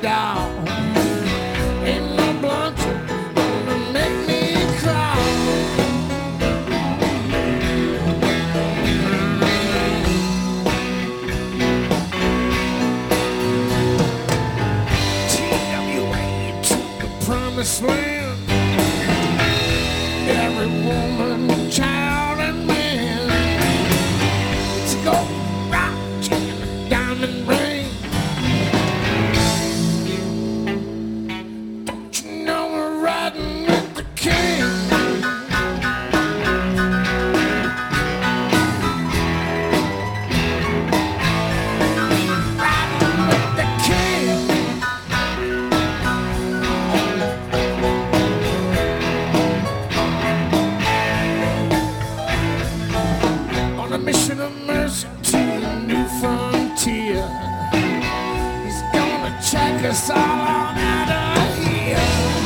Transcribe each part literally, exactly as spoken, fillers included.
dog. Ain't no blunt gonna make me cry. T W A to the promised land. Every woman, child, and man. Let's go rock in the diamond ring. Don't you know we're riding with the king? Riding with the king. On a mission of mercy to the new frontier. He's gonna check us all on out of here.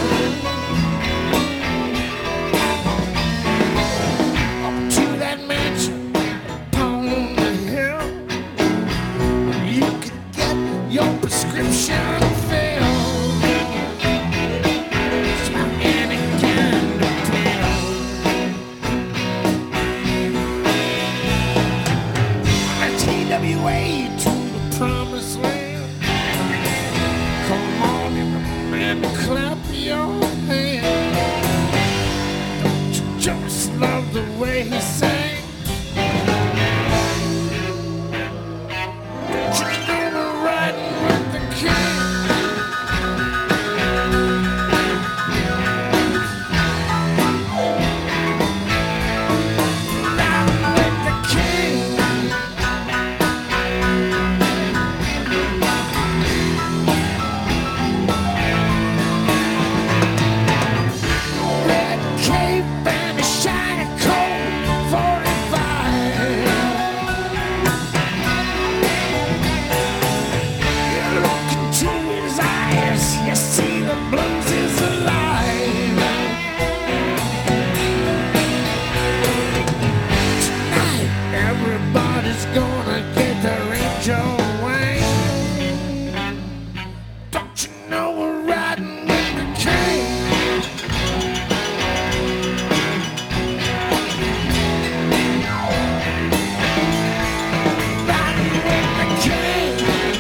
Up to that mansion upon the hill. You can get your prescription filled. It's not any kind of pill. T W A to the promised land. Come on, man, clap your hands. Don't you just love the way he sang? Don't you know we're riding with the king? Riding with the king. Red cape and a shiny Colt forty-five. You look into his eyes, you see the blues is alive. Tonight, everybody's gonna get their angel wing. Don't you know we're riding with the king? Riding with the king.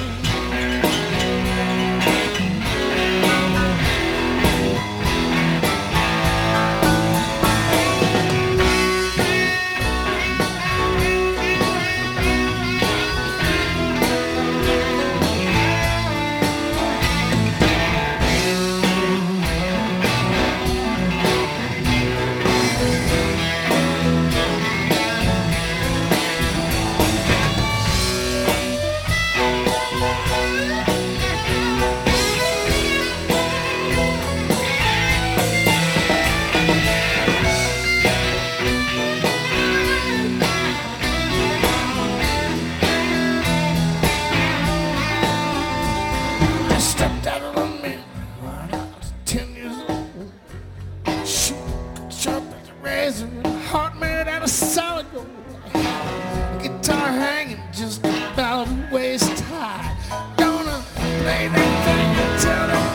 I stepped out of the mirror when I was ten years old. Shoot, sharp as a razor, and a heart made out of solid gold. Guitar hanging just about waist high. Gonna play that thing until the